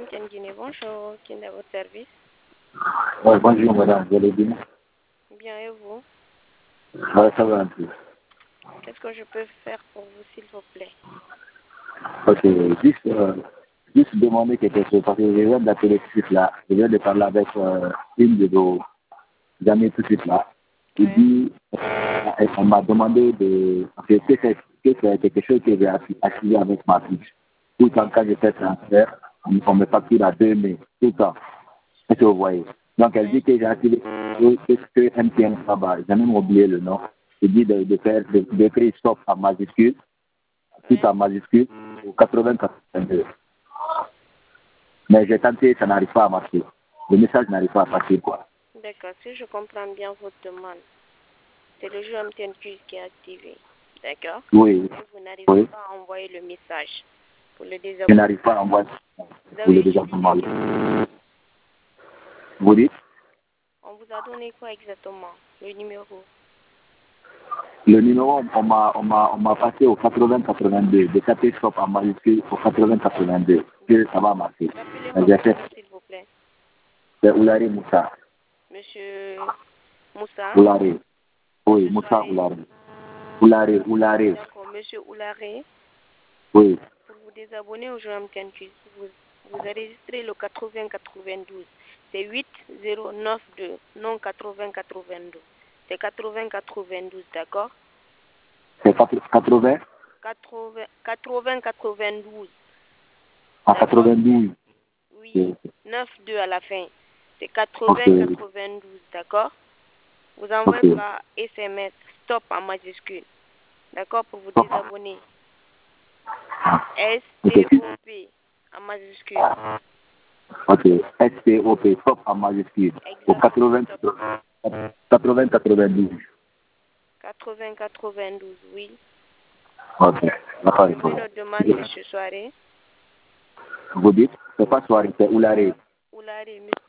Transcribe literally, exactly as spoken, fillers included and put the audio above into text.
M T N Guinée, bonjour. Qui est à votre service? Ouais, bonjour madame, vous allez bien? Bien, et vous? Ouais, ça va un peu. Qu'est-ce que je peux faire pour vous, s'il vous plaît? Ok, juste, euh, juste demander quelque chose, parce que je viens d'appeler tout de suite là, je viens de parler avec euh, une de vos amies tout de suite là. Il Oui. dit, euh, elle elle m'a demandé de, parce que c'est que c'est quelque chose que j'ai activé avec ma fiche. Tout le temps quand je fais transfert, on, on me facture à deux mai, tout le temps. Est-ce que vous voyez? Donc elle dit que j'ai activé que que M T N là-bas, j'ai même oublié le nom. Il dit de, de faire, de, de créer stop en majuscule, tout Oui. en majuscule, au quatre-vingts quatre-vingt-deux. Mais j'ai tenté, ça n'arrive pas à marcher. Le message n'arrive pas à passer, quoi. D'accord, si je comprends bien votre demande, c'est le jeu M T N Quiz qui est activé. D'accord? Oui, Et vous n'arrivez oui. pas à envoyer le message pour le Je désabonner. n'arrive pas à envoyer Vous pour avez le utilisé désabonnement. quel- Vous dites? On vous a donné quoi exactement? Le numéro? Le numéro, on m'a, on m'a, on m'a passé au quatre-vingts quatre-vingt-deux, de taper stop en majuscule au quatre-vingts quatre-vingt-deux, que ça va marcher. Rappelez-moi J'ai votre fait, nom, s'il vous plaît. c'est Oulari Moussa. Monsieur Moussa? Oulari. Oui, Monsieur Moussa Soiré? Oulari. Oulari, Oulari. D'accord, monsieur Oularé. Oui. Pour vous désabonner au jeu M T N Quiz, vous, vous enregistrez le quatre-vingts quatre-vingt-douze. C'est huit zéro neuf deux, non quatre-vingts quatre-vingt-douze. C'est quatre-vingts quatre-vingt-douze, d'accord? C'est quatre-vingts quatre-vingts quatre-vingt-douze. à D'accord? quatre-vingt-douze. Oui, neuf deux à la fin. C'est Ok. quatre-vingts quatre-vingt-douze, d'accord? Vous envoyez Ok. par S M S stop en majuscule. D'accord? Pour vous Ok. désabonner. S Ok. T O P en majuscule. Ok. S T O P, stop en majuscule. Au Exactement. quatre-vingts quatre-vingt-douze. quatre-vingts quatre-vingt-douze, oui. Ok. D'accord. Je mets notre demande, monsieur Soiré. Vous dites? C'est pas soirée, c'est Oulari. Oulari,